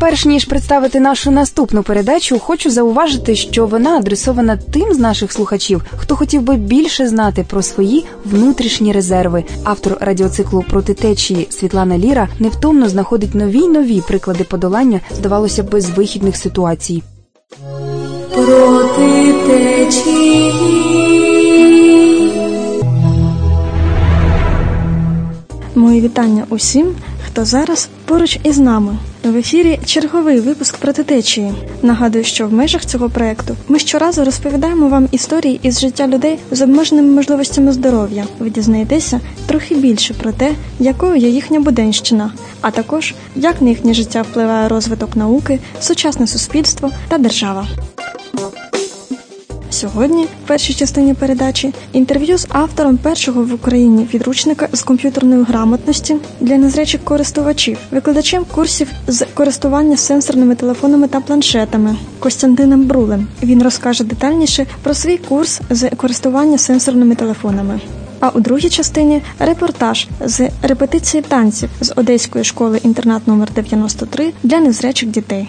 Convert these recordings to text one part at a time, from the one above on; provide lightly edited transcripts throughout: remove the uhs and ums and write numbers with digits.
Перш ніж представити нашу наступну передачу, хочу зауважити, що вона адресована тим з наших слухачів, хто хотів би більше знати про свої внутрішні резерви. Автор радіоциклу «Проти течії» Світлана Ліра невтомно знаходить нові й нові приклади подолання, здавалося б, безвихідних ситуацій. Проти течії. Мої вітання усім, хто зараз поруч із нами. В ефірі черговий випуск «Проти течії». Нагадую, що в межах цього проєкту ми щоразу розповідаємо вам історії із життя людей з обмеженими можливостями здоров'я. Ви дізнаєтеся трохи більше про те, якою є їхня буденщина, а також, як на їхнє життя впливає розвиток науки, сучасне суспільство та держава. Сьогодні, в першій частині передачі, інтерв'ю з автором першого в Україні підручника з комп'ютерної грамотності для незрячих користувачів, викладачем курсів з користування сенсорними телефонами та планшетами Костянтином Брулем. Він розкаже детальніше про свій курс з користування сенсорними телефонами. А у другій частині – репортаж з репетиції танців з Одеської школи-інтернат номер 93 для незрячих дітей.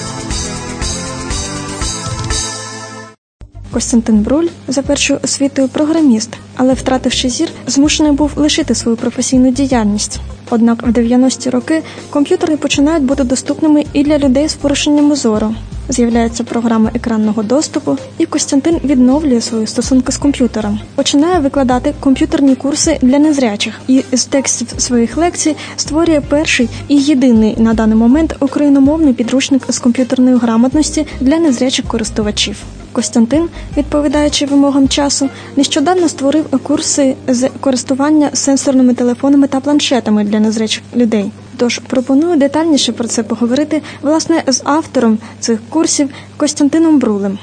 Костянтин Бруль за першою освітою програміст, але, втративши зір, змушений був лишити свою професійну діяльність. Однак в 90-ті роки комп'ютери починають бути доступними і для людей з порушенням зору. З'являються програми екранного доступу, і Костянтин відновлює свої стосунки з комп'ютером. Починає викладати комп'ютерні курси для незрячих і з текстів своїх лекцій створює перший і єдиний на даний момент україномовний підручник з комп'ютерної грамотності для незрячих користувачів. Костянтин, відповідаючи вимогам часу, нещодавно створив курси з користування сенсорними телефонами та планшетами для незрячих людей. Тож пропоную детальніше про це поговорити, власне, з автором цих курсів Костянтином Брулем.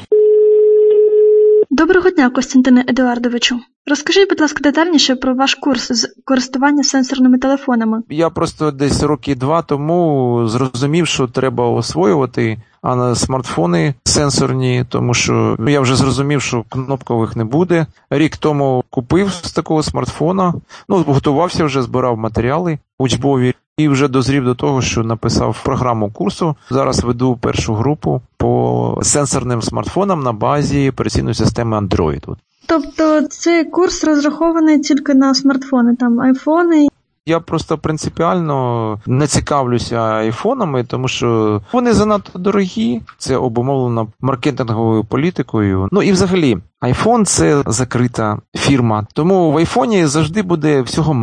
Доброго дня, Костянтине Едуардовичу. Розкажіть, будь ласка, детальніше про ваш курс з користування сенсорними телефонами. Я просто десь роки 2 тому зрозумів, що треба освоювати смартфони сенсорні, тому що я вже зрозумів, що кнопкових не буде. Рік тому купив з такого смартфона, готувався вже, збирав матеріали учбові і вже дозрів до того, що написав програму курсу. Зараз веду першу групу по сенсорним смартфонам на базі операційної системи Android. Тобто цей курс розрахований тільки на смартфони, там айфони? Я просто принципіально не цікавлюся айфонами, тому що вони занадто дорогі, це обумовлено маркетинговою політикою. І взагалі, айфон – це закрита фірма, тому в айфоні завжди буде всього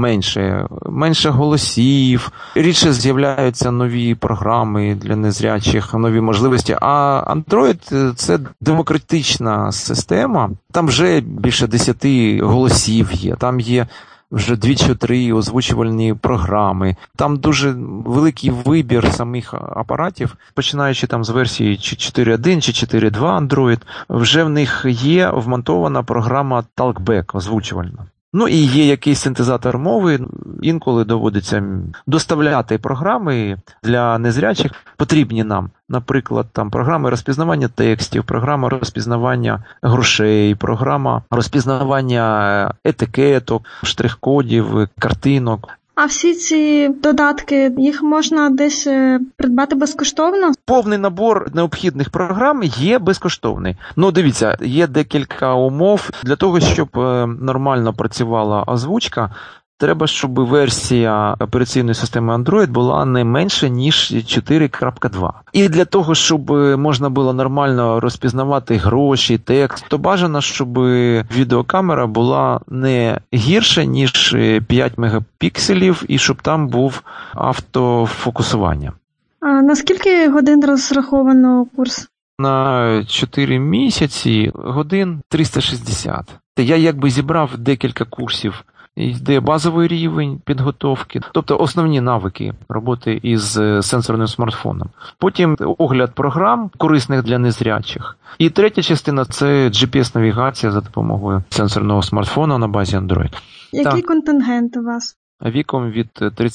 менше голосів, рідше з'являються нові програми для незрячих, нові можливості. А Android – це демократична система, там вже більше 10 голосів є, там є вже 2-3 озвучувальні програми. Там дуже великий вибір самих апаратів, починаючи там з версії 4.1 чи 4.2 Android, вже в них є вмонтована програма Talkback озвучувальна. І є якийсь синтезатор мови, інколи доводиться доставляти програми для незрячих, потрібні нам. Наприклад, там програми розпізнавання текстів, програма розпізнавання грошей, програма розпізнавання етикеток, штрих-кодів, картинок. А всі ці додатки, їх можна десь придбати безкоштовно? Повний набор необхідних програм є безкоштовний. Дивіться, є декілька умов. Для того, щоб нормально працювала озвучка, треба, щоб версія операційної системи Android була не менше, ніж 4.2. І для того, щоб можна було нормально розпізнавати гроші, текст, то бажано, щоб відеокамера була не гірше, ніж 5 мегапікселів, і щоб там був автофокусування. А на скільки годин розраховано курс? На 4 місяці годин 360. Я зібрав декілька курсів. Йде базовий рівень підготовки, тобто основні навики роботи із сенсорним смартфоном. Потім огляд програм, корисних для незрячих. І третя частина – це GPS-навігація за допомогою сенсорного смартфона на базі Android. Який контингент у вас? Віком від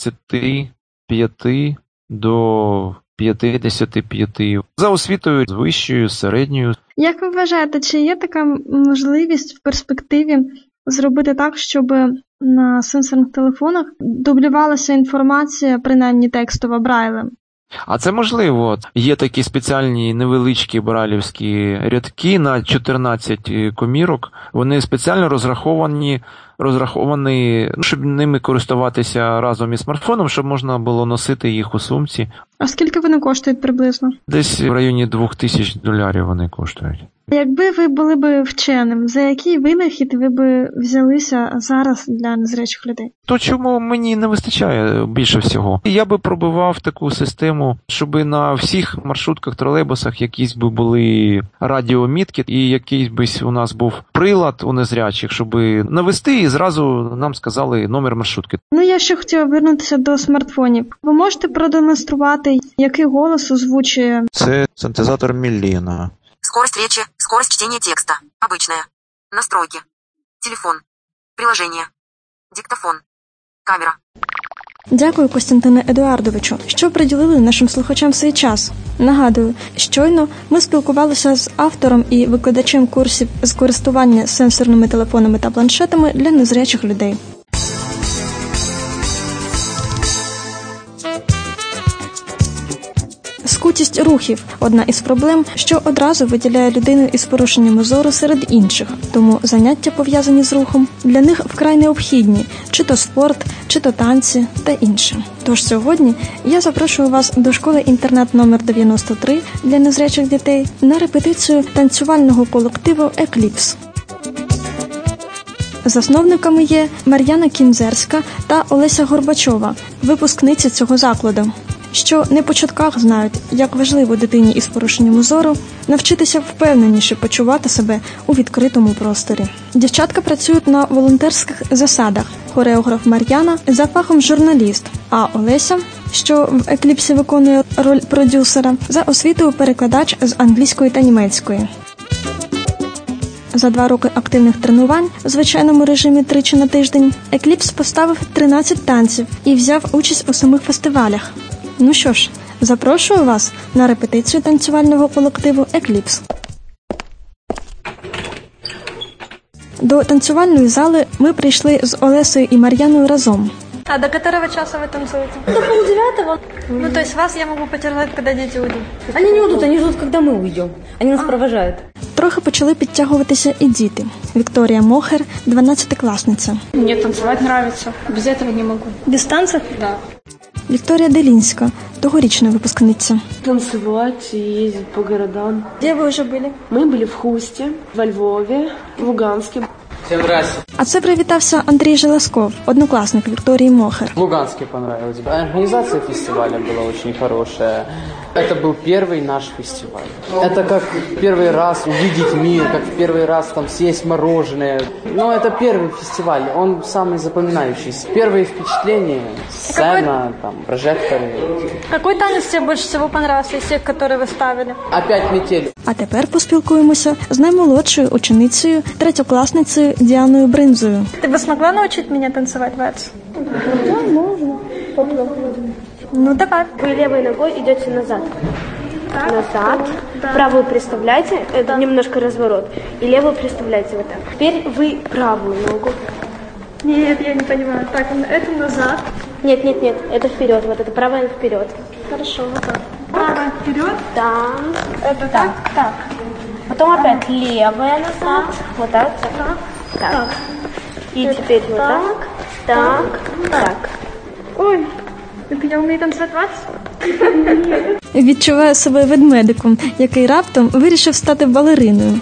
35 до 55. За освітою з вищою, середньою. Як ви вважаєте, чи є така можливість в перспективі зробити так, щоб на сенсорних телефонах дублювалася інформація, принаймні текстова, Брайлем? А це можливо. Є такі спеціальні невеличкі брайлівські рядки на 14 комірок. Вони спеціально розраховані, щоб ними користуватися разом із смартфоном, щоб можна було носити їх у сумці. А скільки вони коштують приблизно? Десь в районі $2000 вони коштують. Якби ви були б вченим, за який винахід ви б взялися зараз для незрячих людей? То, чому мені не вистачає більше всього. Я би пробивав таку систему, щоб на всіх маршрутках, тролейбусах якісь би були радіомітки і якийсь би у нас був прилад у незрячих, щоб навести і зразу нам сказали номер маршрутки. Я ще хотіла вернутися до смартфонів. Ви можете продемонструвати, який голос озвучує? Це синтезатор Мілліна. Скорость речи, скорость чтения текста. Обычная. Настройки. Телефон. Приложение. Диктофон. Камера. Дякую, Костянтине Едуардовичу, що приділили нашим слухачам свій час. Нагадую, щойно ми спілкувалися з автором і викладачем курсів з користування сенсорними телефонами та планшетами для незрячих людей. Скутість рухів – одна із проблем, що одразу виділяє людину із порушеннями зору серед інших. Тому заняття, пов'язані з рухом, для них вкрай необхідні – чи то спорт, чи то танці та інше. Тож сьогодні я запрошую вас до школи-інтернат номер 93 для незрячих дітей на репетицію танцювального колективу «Екліпс». Засновниками є Мар'яна Кінзерська та Олеся Горбачова, випускниці цього закладу, що не по чутках знають, як важливо дитині із порушенням зору навчитися впевненіше почувати себе у відкритому просторі. Дівчатка працюють на волонтерських засадах. Хореограф Мар'яна за фахом журналіст, а Олеся, що в «Екліпсі» виконує роль продюсера, за освітою перекладач з англійської та німецької. За 2 роки активних тренувань в звичайному режимі 3 на тиждень «Екліпс» поставив 13 танців і взяв участь у 7 фестивалях. Ну що ж, запрошую вас на репетицію танцювального колективу «Екліпс». До танцювальної зали ми прийшли з Олесею і Мар'яною разом. А до которого часа вы танцуете? До 8:30. Ну, то есть вас я могу потерять, когда дети уйдут? Они не уйдут, они ждут, когда мы уйдем. Они нас провожают. Трохи почали підтягуватися і діти. Вікторія Мохер, 12-класниця. Мне танцевать нравится. Без этого не могу. Без танців? Да. Вікторія Делінська, тогорічна випускниця. Танцевать и ездить по городам. Де ви вже були? Мы были в Хусте, во Львове, в Луганске. Всем здрасте. А це привітався Андрій Желесков, однокласник Вікторії Мохер. В Луганске понравилось. Организация фестиваля была очень хорошая. Это был первый наш фестиваль. Это как первый раз увидеть мир, как в первый раз там съесть мороженое. Но это первый фестиваль, он самый запоминающийся. Первые впечатления, сцена, там, прожекторы. Какой танець тебе більше всього понравився із тих, які ви ставили? Опять метель. А тепер поспілкуємося з наймолодшою ученицею, третьокласницею Діаною Бринзою. Ти б змогла навчити мене танцювати вальс? Да, можно. Попробуем. Ну, давай. Вы левой ногой идете назад. Так. Назад. Да. Правую приставляйте, это немножко разворот. И левую приставляйте вот так. Теперь вы правую ногу. Нет, я не понимаю. Так, это назад. Нет, это вперед. Вот это правая вперед. Хорошо, вот так. Правая вперед. Да. Это так? Так. Потом опять левая назад. Вот так. Так. И теперь вот так. Так. Ой. Я вмію танцювати? Відчуваю себе ведмедиком, який раптом вирішив стати балериною.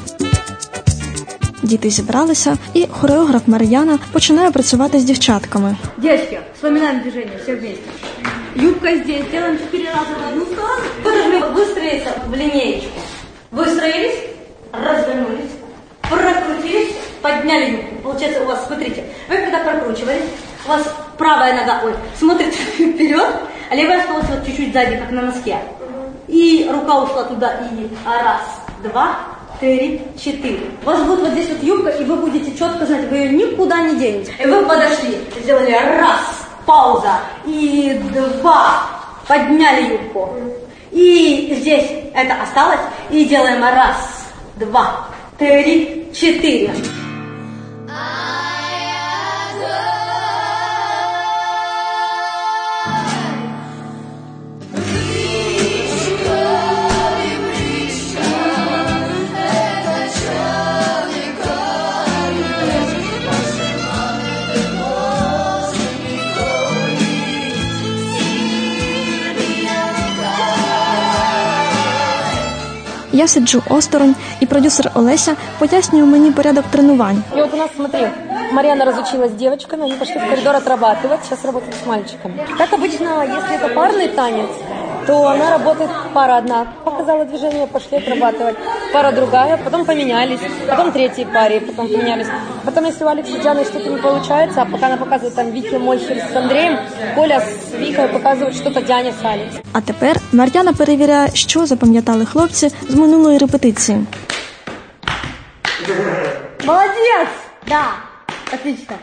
Діти зібралися, і хореограф Мар'яна починає працювати з дівчатками. Девочки, вспоминаем движение, все вместе. Юбка здесь, делаем 4 раза в одну сторону. Подожми, выстроиться в линеечку. Выстроились, развернулись, прокрутились, подняли юбку. Получается у вас, смотрите, вы когда прокручивались, у вас правая нога, смотрит вперед, а левая осталась вот чуть-чуть сзади, как на носке. И рука ушла туда, и 1, 2, 3, 4. У вас будет вот здесь вот юбка, и вы будете четко знать, вы ее никуда не денете. И вы подошли, сделали 1, пауза, и 2, подняли юбку. И здесь это осталось, и делаем 1, 2, 3, 4. Я сиджу осторонь, і продюсер Олеся пояснює мені порядок тренувань. И вот у нас, смотри, Марьяна разучилась с девочками, они пошли в коридор отрабатывать, сейчас работают с мальчиками. Как обычно, если это парный танец, то она работает пара одна. Показала движение, пошли отрабатывать. Пара другая, потом поменялись, потом третьей паре, потом поменялись. Потом, если у Алекса с Дианой что-то не получается, а пока она показывает там Вики Мольхер с Андреем, Коля с Викой показывают что-то Диане с Алексом. А тепер Мар'яна перевіряє, що запам'ятали хлопці з минулої репетиції. Молодец! Да, отлично.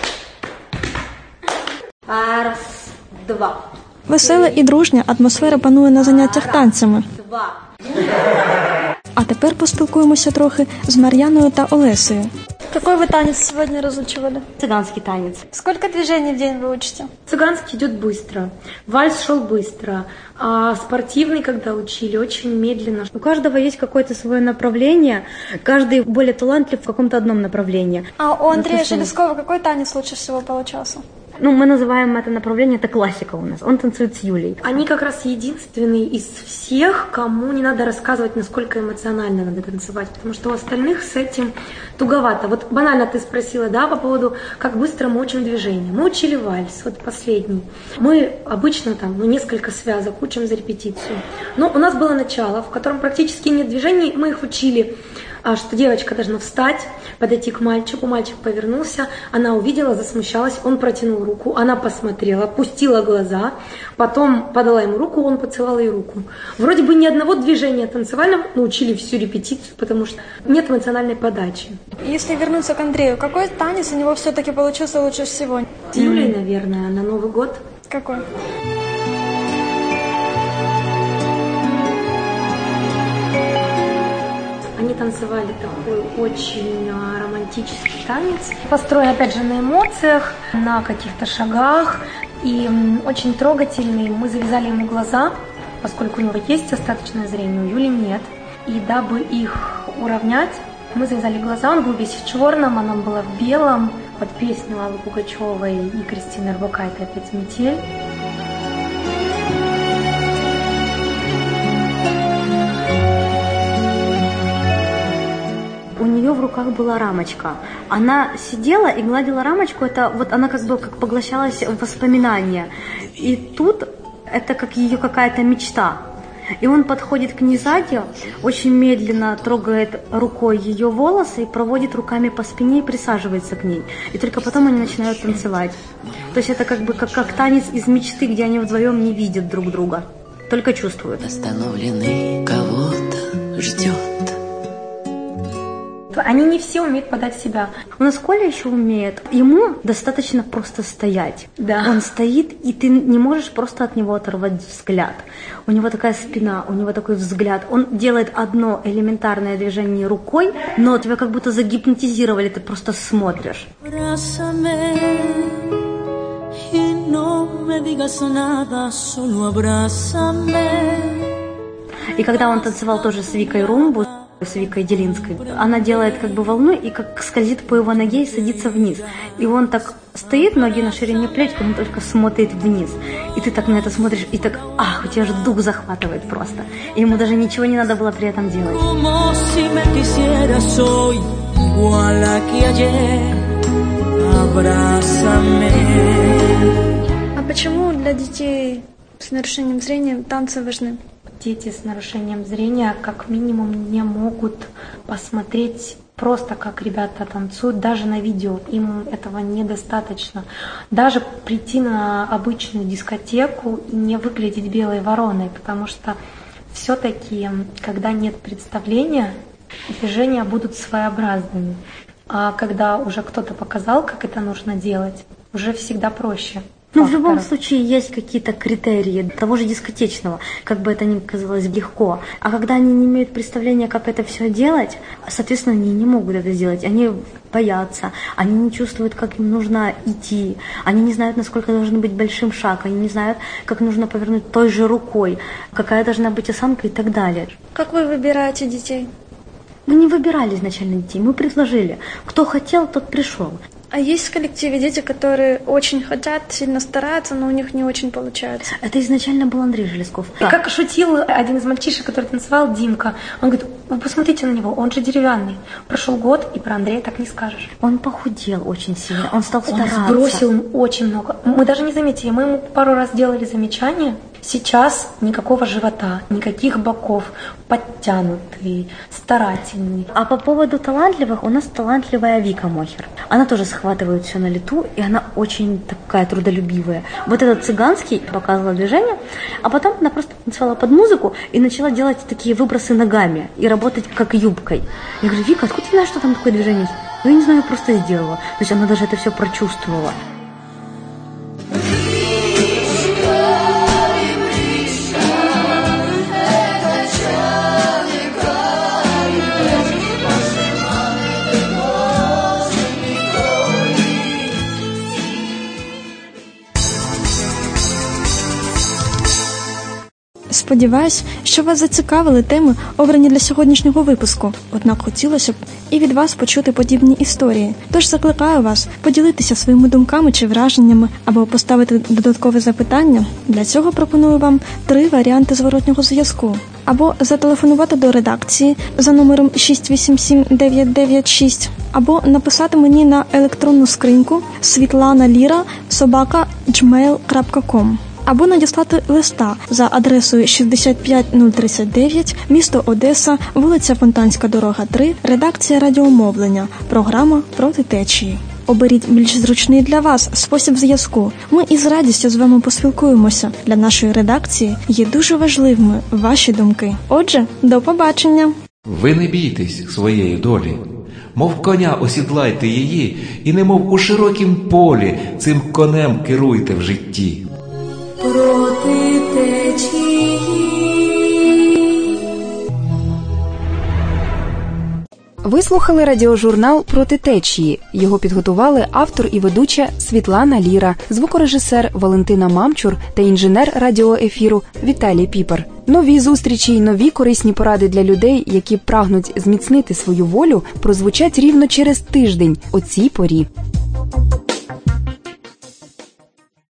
Раз, два. Весела і дружня атмосфера панує на заняттях танцями. Два. А тепер поспілкуємося трохи з Мар'яною та Олесею. Какой вы танец сегодня разучивали? Цыганский танец. Сколько движений в день вы учите? Цыганский идет быстро, вальс шел быстро, а спортивный, когда учили, очень медленно. У каждого есть какое-то свое направление, каждый более талантлив в каком-то одном направлении. А у Андрея Железкова какой танец лучше всего получался? Мы называем это направление, это классика у нас. Он танцует с Юлей. Они как раз единственные из всех, кому не надо рассказывать, насколько эмоционально надо танцевать, потому что у остальных с этим туговато. Вот банально ты спросила, да, по поводу, как быстро мы учим движение. Мы учили вальс, вот последний. Мы обычно там, несколько связок учим за репетицию. Но у нас было начало, в котором практически нет движений, мы их учили, что девочка должна встать, подойти к мальчику, мальчик повернулся, она увидела, засмущалась, он протянул руку, она посмотрела, опустила глаза, потом подала ему руку, он поцеловал ей руку. Вроде бы ни одного движения танцевального, но учили всю репетицию, потому что нет эмоциональной подачи. Если вернуться к Андрею, какой танец у него все-таки получился лучше всего? С Юлей, наверное, на Новый год. Какой? Они танцевали такой очень романтический танец, построен опять же на эмоциях, на каких-то шагах и очень трогательный. Мы завязали ему глаза, поскольку у него есть остаточное зрение, у Юли нет. И дабы их уравнять, мы завязали глаза, он был весь в черном, она была в белом, под песню Аллы Пугачевой и Кристины Орбакайте «Опять метель». У нее в руках была рамочка. Она сидела и гладила рамочку, это вот она как бы как поглощалась в воспоминания. И тут это как ее какая-то мечта. И он подходит к ней сзади, очень медленно трогает рукой ее волосы и проводит руками по спине и присаживается к ней. И только потом они начинают танцевать. То есть это как бы как танец из мечты, где они вдвоем не видят друг друга, только чувствуют. Остановленный кого-то ждет. Они не все умеют подать себя. У нас Коля еще умеет. Ему достаточно просто стоять. Да. Он стоит, и ты не можешь просто от него оторвать взгляд. У него такая спина, у него такой взгляд. Он делает одно элементарное движение рукой, но тебя как будто загипнотизировали, ты просто смотришь. И когда он танцевал тоже с Викой Румбу, с Викой Делинской, она делает как бы волну и как скользит по его ноге и садится вниз. И он так стоит, ноги на ширине плеч, он только смотрит вниз. И ты так на это смотришь, и так, у тебя же дух захватывает просто. И ему даже ничего не надо было при этом делать. А почему для детей с нарушением зрения танцы важны? Дети с нарушением зрения как минимум не могут посмотреть просто, как ребята танцуют, даже на видео. Им этого недостаточно. Даже прийти на обычную дискотеку и не выглядеть белой вороной, потому что все-таки, когда нет представления, движения будут своеобразными. А когда уже кто-то показал, как это нужно делать, уже всегда проще. В любом случае есть какие-то критерии того же дискотечного, как бы это ни казалось легко. А когда они не имеют представления, как это все делать, соответственно, они не могут это сделать. Они боятся, они не чувствуют, как им нужно идти, они не знают, насколько должен быть большим шаг, они не знают, как нужно повернуть той же рукой, какая должна быть осанка и так далее. Как вы выбираете детей? Мы не выбирали изначально детей, мы предложили. Кто хотел, тот пришел. А есть в коллективе дети, которые очень хотят, сильно стараются, но у них не очень получается? Это изначально был Андрей Железков. Как шутил один из мальчишек, который танцевал, Димка. Он говорит, вы посмотрите на него, он же деревянный. Прошел год, и про Андрея так не скажешь. Он похудел очень сильно, он стал стараться. Он сбросил очень много. Мы даже не заметили, мы ему пару раз делали замечания. Сейчас никакого живота, никаких боков, подтянутый, старательный. А по поводу талантливых, у нас талантливая Вика Мохер. Она тоже схватывает все на лету, и она очень такая трудолюбивая. Вот этот цыганский показывала движение, а потом она просто танцевала под музыку и начала делать такие выбросы ногами и работать как юбкой. Я говорю, Вика, откуда ты знаешь, что там такое движение есть? Ну, я не знаю, я просто сделала. То есть она даже это все прочувствовала. Сподіваюсь, що вас зацікавили теми, обрані для сьогоднішнього випуску. Однак хотілося б і від вас почути подібні історії. Тож закликаю вас поділитися своїми думками чи враженнями або поставити додаткове запитання. Для цього пропоную вам 3 варіанти зворотнього зв'язку. Або зателефонувати до редакції за номером 687-996, або написати мені на електронну скриньку svitlanalira@gmail.com. Або надіслати листа за адресою 65039, місто Одеса, вулиця Фонтанська дорога, 3, редакція радіомовлення, програма «Проти течії». Оберіть більш зручний для вас спосіб зв'язку. Ми із радістю з вами поспілкуємося. Для нашої редакції є дуже важливими ваші думки. Отже, до побачення! Ви не бійтесь своєї долі. Мов коня осідлайте її, і немов у широкім полі цим конем керуйте в житті. Проти течії. Ви слухали радіожурнал «Проти течії». Його підготували автор і ведуча Світлана Ліра, звукорежисер Валентина Мамчур та інженер радіоефіру Віталій Піпер. Нові зустрічі й нові корисні поради для людей, які прагнуть зміцнити свою волю, прозвучать рівно через тиждень о цій порі.